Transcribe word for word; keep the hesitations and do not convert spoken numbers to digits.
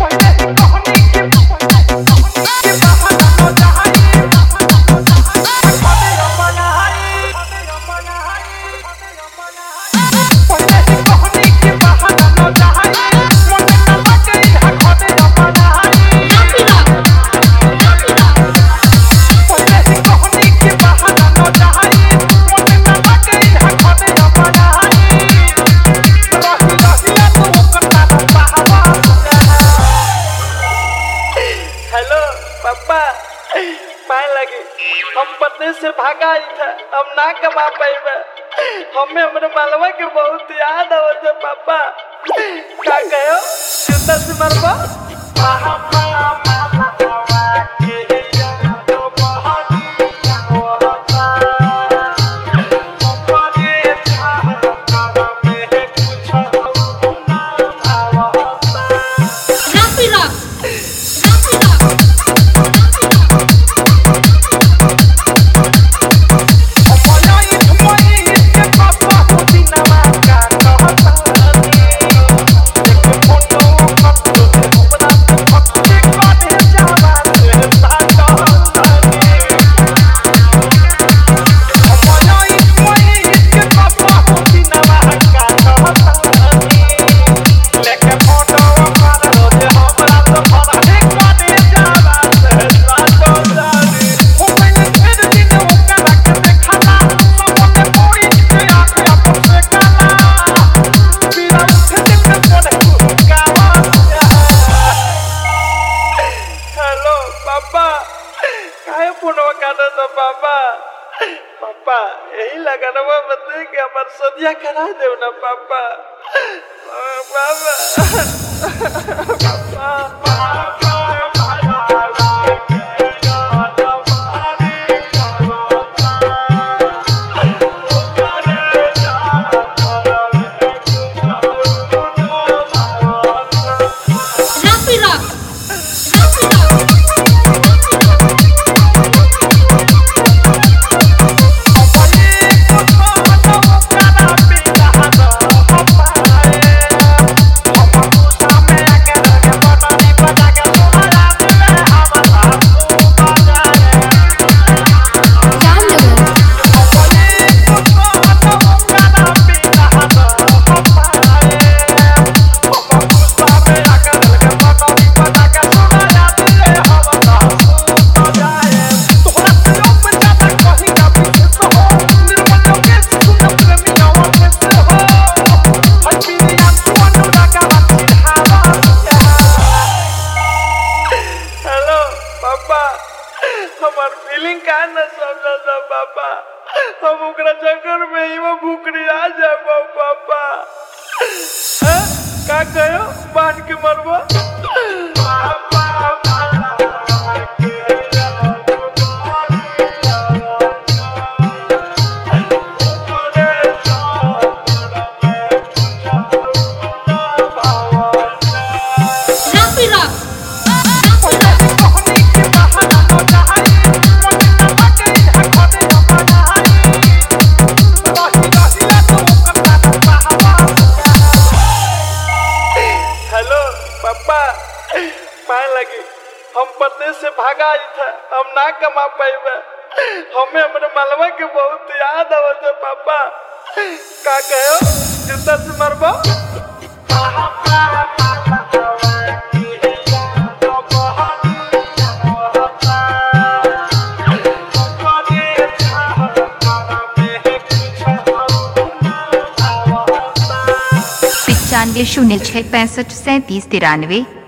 हम पत्नी से भागा था, हम ना कमा पाइबे। हमें हमरे मालवा के बहुत याद आवत है पापा। का कहो जूता से मरबा पापा पापा यही लगा ना वो बता कि हमार सदिया करा दे ना पापा पापा पापा हमार फीलिंग का न समझा था पापा। हम ओकरा चक्कर में ही वो भूखरी आ जाबो पापा। हैं का कहो बांध के मरबो पापा पाए लगी हम पत्नी से भागा था, हम ना कमा पाइबे। हमें हमरे मालवा के बहुत याद आवत है पापा। का कहो जूता से मरबा पिचानवे शून्य छः पैंसठ सैंतीस तिरानवे।